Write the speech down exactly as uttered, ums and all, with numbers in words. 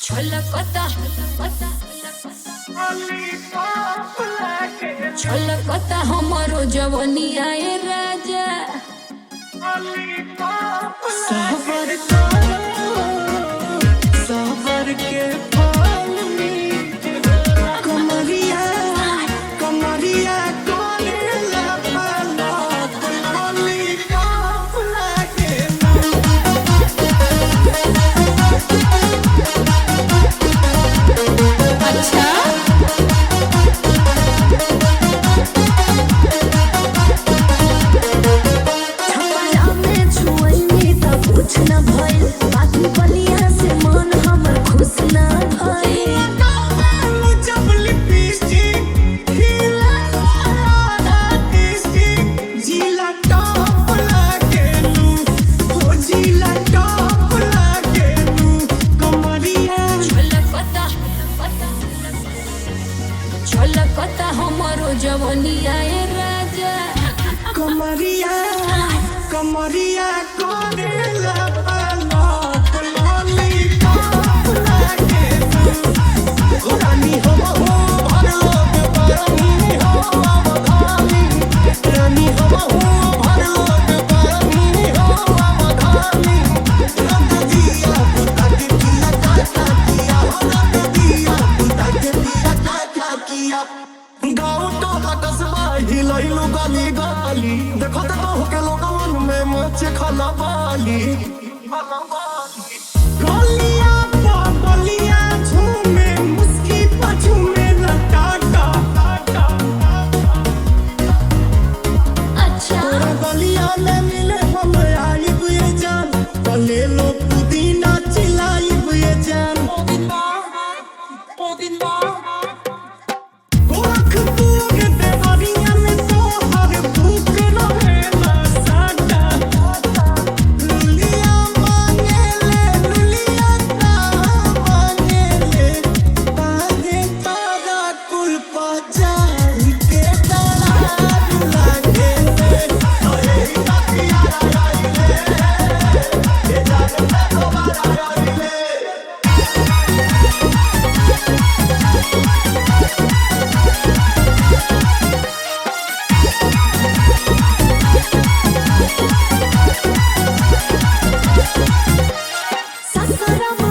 छलकता छलकता हमारो जवनिया ए राजा सबर सबर के फल में कमरिया कमरिया कोने लपला कोली काफला के अच्छा छपरा में छुअनी त कुछ न भइल बाकी बलिया से मन हमर खुश न भइल जब लिपस्टिक खिला लिपस्टिक जिला टॉप लागे लू हो जिला टॉप लागे लू कमरिया छलकता छलकता हमारो जवनिया ए राजा कमरिया कमरिया कोने लपला कोली काफला के तू रानी हो हो भर लोग बरनी हो अवधानी रानी हो हो भर लोग बरनी हो अवधानी रंग दिया पुता के किया काका किया हो रंग दिया पुता के किया काका किया गाँव तो कस्बा हिलैलु गली गली देखो तो होके लोगन में मचे खला बाली गलिया बलिया झूमे मुस्की पझूमे लटाटा अच्छा तोरा गलिया में मिले हम आई बुए जान कले लो पुदीना चिलाई बुए जान गोरख पूग देवरिया में तो हर भूख रहेला साटा लुलिया मांगे ले लुलिया ना मांगे ले बागे तारा कुल पजाई के दरार लागे ले ओए ताकिया आई ले ये जान में दोबारा आई ले ससुर